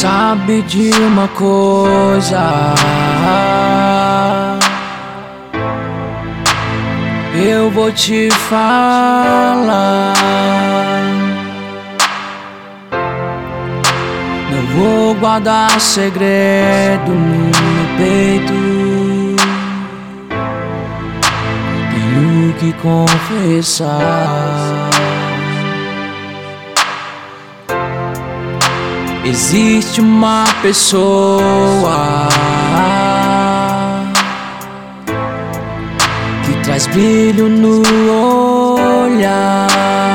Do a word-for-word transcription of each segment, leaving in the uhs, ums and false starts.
Sabe de uma coisa, eu vou te falar. Não vou guardar segredo no meu peito. Tenho que confessar. Existe uma pessoa que traz brilho no olhar.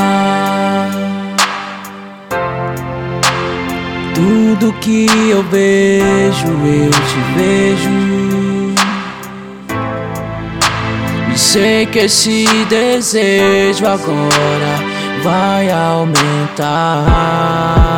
Tudo que eu vejo, eu te vejo. E sei que esse desejo agora vai aumentar.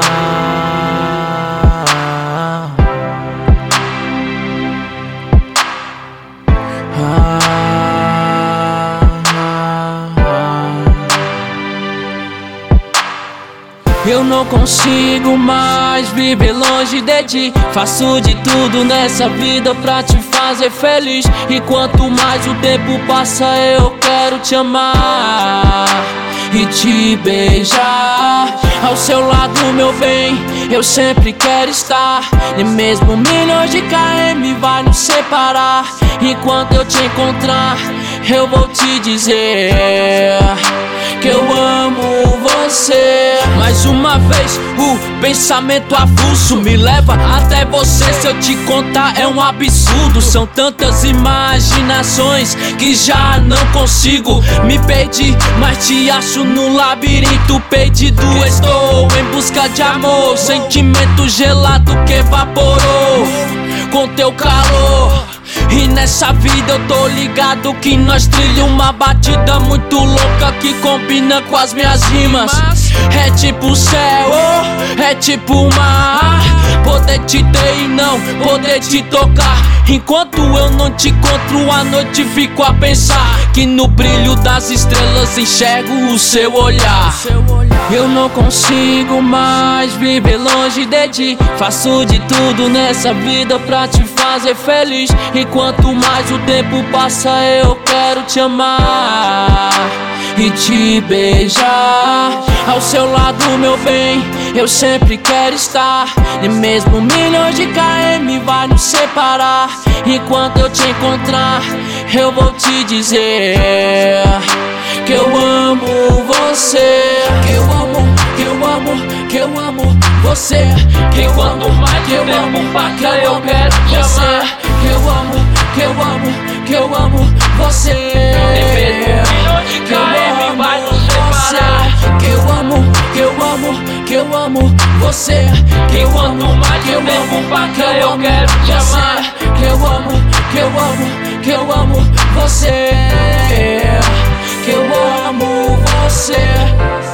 Eu não consigo mais viver longe de ti. Faço de tudo nessa vida pra te fazer feliz. E quanto mais o tempo passa, eu quero te amar e te beijar. Ao seu lado, meu bem, eu sempre quero estar. E mesmo milhões de quilômetros vai nos separar. Enquanto eu te encontrar, eu vou te dizer que eu amo você. Mais uma vez, o pensamento avulso me leva até você. Se eu te contar é um absurdo. São tantas imaginações que já não consigo. Me perdi, mas te acho no labirinto perdido. Estou em busca de amor, sentimento gelado que evaporou com teu calor. E nessa vida eu tô ligado que nós trilhamos uma batida muito louca que combina com as minhas rimas. É tipo céu, é tipo mar. Poder te ter e não poder te tocar. Enquanto eu não te encontro à noite, fico a pensar que no brilho das estrelas enxergo o seu olhar. Eu não consigo mais viver longe de ti. Faço de tudo nessa vida pra te fazer feliz. E quanto mais o tempo passa, eu quero te amar e te beijar. Ao seu lado, meu bem, eu sempre quero estar. E mesmo milhões de quilômetros vai nos separar. Enquanto eu te encontrar, eu vou te dizer que eu amo você. Que eu amo, que eu amo, que eu amo você. Que quanto mais que eu amo, que eu quero te amar. Que eu amo, que eu amo, que eu amo você. Que eu amo você. Que eu amo, que eu amo, que eu amo você. Que quanto mais que eu amo, que eu quero te amar. Que eu amo, que eu amo, que eu amo você. Que eu amo você.